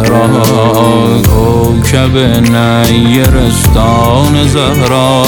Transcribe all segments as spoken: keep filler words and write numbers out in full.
زهرا، کوکب نیرستان زهرا.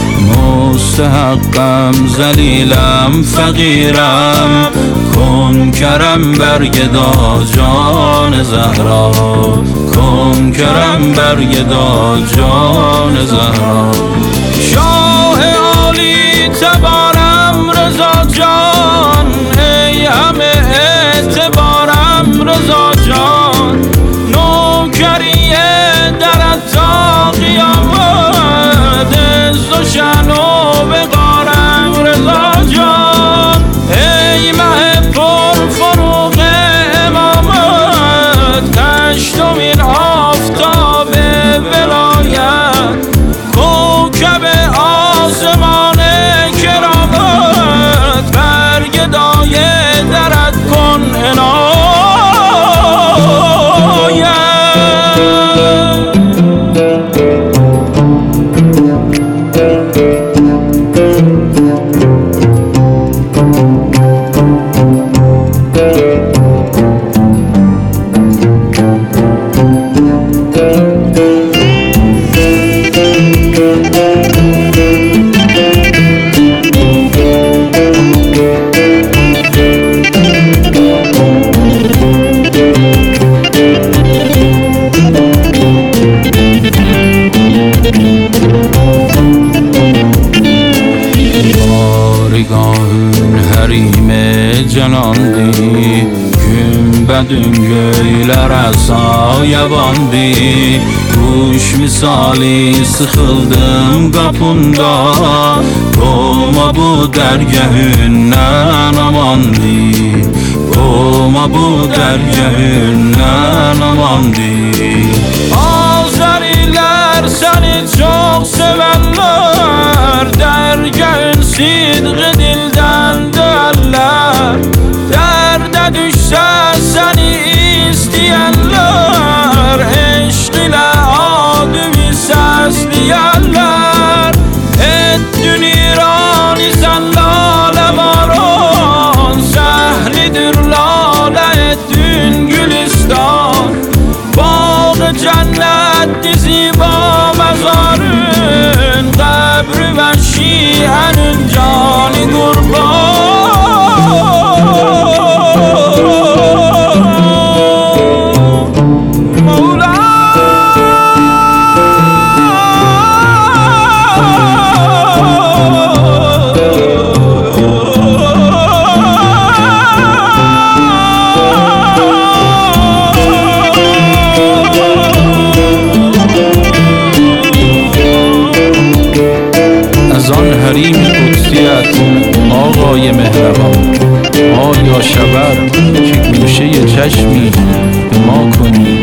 مستحقم ذلیلم فقیرم، کن کرم برگدا جان زهرا، کن کرم برگدا جان زهرا. شاه عالی تبارم رضا جان، ای همه اعتبارم رضا جان. نوکری درت تا قیامت، عز و شأن و وقارم رضا جان. ای مه پر فروغ امامت، هشتمین آفتاب ولایت. کوکب آسمان کرامت، برگدای درت کن عنایت. Hərim canandı, gümbədün göylər əsa yabandı. Kuş misali sıxıldım qapında, qoma bu dərgəhündən amandı, qoma bu dərgəhündən amandı. Azərilər səni çox sevənlər, dərgəhün sidqi dildən döyərlər. Dərdə düşsə səni istəyənlər, eşq ilə adımı səsləyərlər. Etdün İran sən lalə varan, səhlidir lalə etdün gülistan. Bağı cənnətdir ziba məzarın, qəbri və şiənin cani qurban. حریم قدسیت آقای مهربان، آیا شود که گوشه چشمی به ما کنی؟